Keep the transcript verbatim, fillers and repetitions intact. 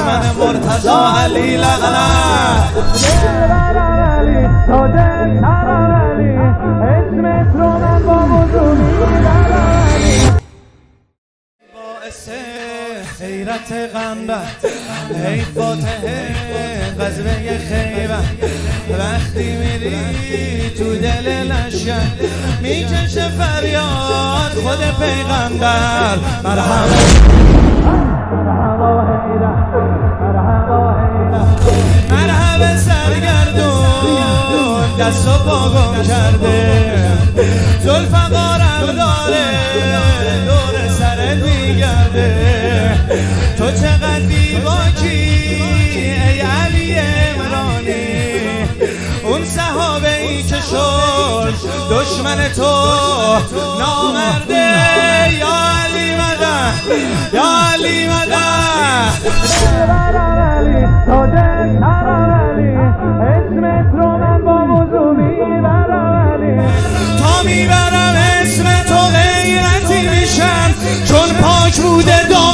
دشمن مرتضا علی لعنت علی تاج سرم علی اسمت رو من با وضو میبرم باعث حیرت غمبر ای فاتحه غزوه خیبر وقتی میری تو دل لشکر میکشه فریاد خود پیغمبر مرحبا مرحبا حیدر مرحبا حیدر مرحبا سرگردون دست و پا گم کرده ذوالفقارم داره دور سرت میگرده تو چقدر بیباکی ای علی عمرانی اون صحابه ای که شد دشمن تو نامرده یا علی مدد یا علی مدد علی تاج سرم علی اسمت رو من با وضو میبرم علی تا میبرم اسم تو غیرتی میشم چون پاک بوده دام